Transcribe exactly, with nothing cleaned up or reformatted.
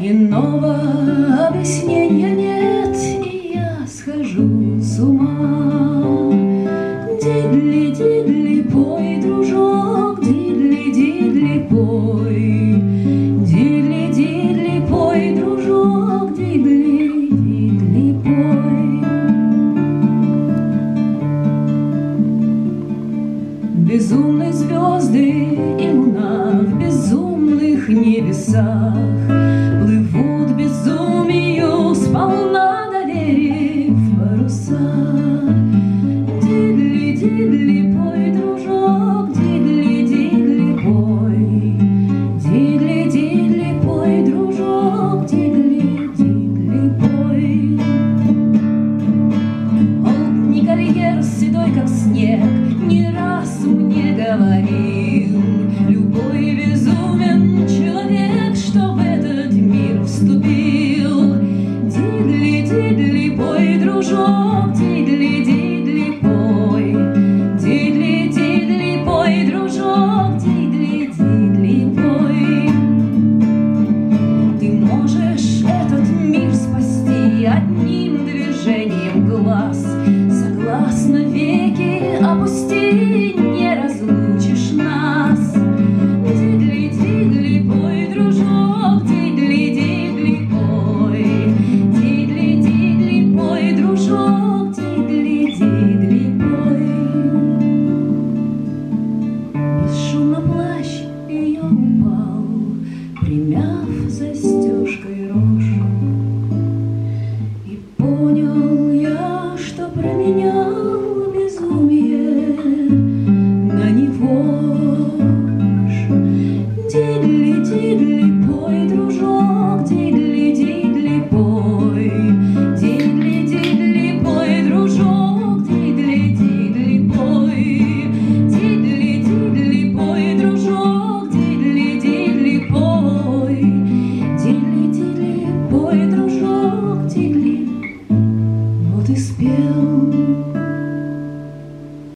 Иного объяснения нет, и я схожу с ума. Дидли, дидли, пой, дружок, дидли, дидли, пой. Дидли, дидли, пой, дружок, дидли, дидли, пой. Безумные звезды и луна в безумных небесах плывут безумию, сполна доверив паруса. Дидли, дидли, пой, дружок, дидли, дидли, пой. Дидли, дидли, пой, дружок, дидли, дидли, пой. Олд Никольер, седой как снег, не раз мне говорил: любой безумен человек, что в этот мир вступил. Дидли, дидли, пой, дружок, дидли, дидли, пой. Дидли, дидли, пой, дружок, дидли, дидли, пой. Ты можешь этот мир спасти одним движением глаз. Согласно веки опусти, не разлучишь нас. Дидли, дидли, пой, дружок, дидли, дидли, пой. Дидли, дидли, пой, дружок, дидли, дидли, пой. Бесшумно плащ ее упал, примяв застежкой рот.